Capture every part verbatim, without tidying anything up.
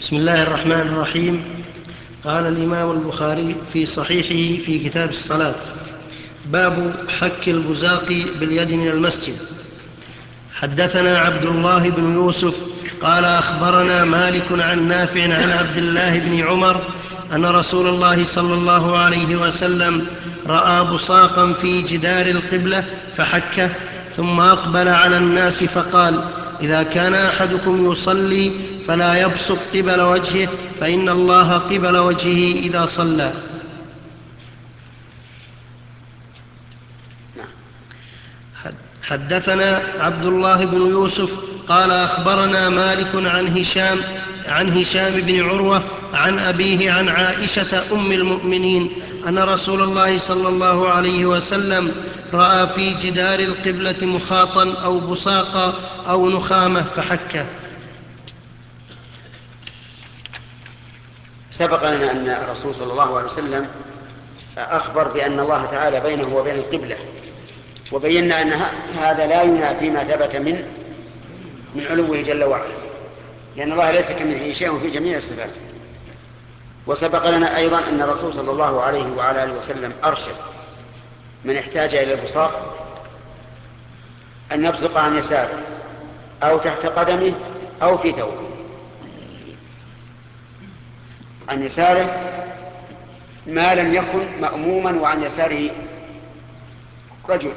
بسم الله الرحمن الرحيم. قال الإمام البخاري في صحيحه في كتاب الصلاة: باب حك البزاق باليد من المسجد. حدثنا عبد الله بن يوسف قال أخبرنا مالك عن نافع عن عبد الله بن عمر أن رسول الله صلى الله عليه وسلم رأى بصاقا في جدار القبلة فحكه، ثم أقبل على الناس فقال: إذا كان أحدكم يصلي فلا يبصق قبل وجهه، فإن الله قبل وجهه إذا صلى. حدثنا عبد الله بن يوسف قال أخبرنا مالك عن هشام عن هشام بن عروة عن أبيه عن عائشة أم المؤمنين أن رسول الله صلى الله عليه وسلم رأى في جدار القبلة مخاطا أو بصاقا أو نخامة فحكه. سبق لنا أن الرسول صلى الله عليه وسلم أخبر بأن الله تعالى بينه وبين القبلة، وبينا أن هذا لا ينافي ما ثبت من من علوه جل وعلا، لأن الله ليس كمثله شيء في جميع الصفات. وسبق لنا أيضا أن الرسول صلى الله عليه وعلى آله وسلم أرشد من احتاج إلى البصاق أن يبصق عن يساره أو تحت قدمه أو في ثوبه. عن يساره ما لم يكن مأموما وعن يساره رجل،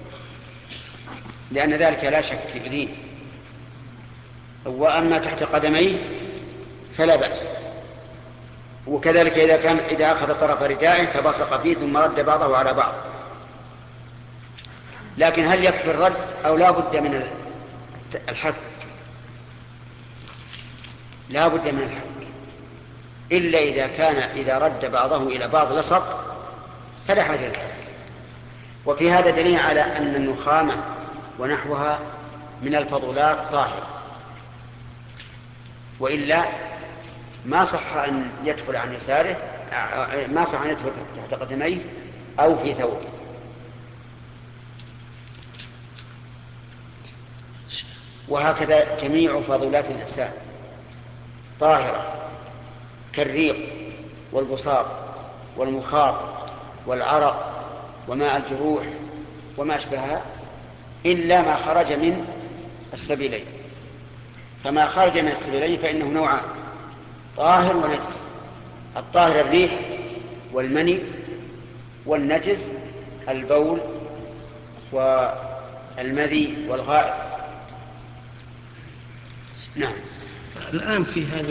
لأن ذلك لا شك في دين. وأما تحت قدميه فلا بأس. وكذلك إذا كان إذا أخذ طرف ردائه فبصق فيه ثم رد بعضه على بعض. لكن هل يكفي الرد أو لا بد من الحك؟ لا بد من الحك، إلا إذا كان إذا رد بعضه إلى بعض لصق فلا حاجة للحك. وفي هذا دليل على أن النخامة ونحوها من الفضلات طاهرة، وإلا ما صح أن يدخل عن يساره، ما صح أن يدخل تحت قدميه أو في ثوبه. وهكذا جميع فضلات الإنسان طاهرة، كالريق والبصاق والمخاط والعرق وماء الجروح وما أشبهها، إلا ما خرج من السبيلين. فما خرج من السبيلين فإنه نوعان: طاهر ونجس. الطاهر الريح والمني، والنجس البول والمذي والغائط. نعم. الآن في هذا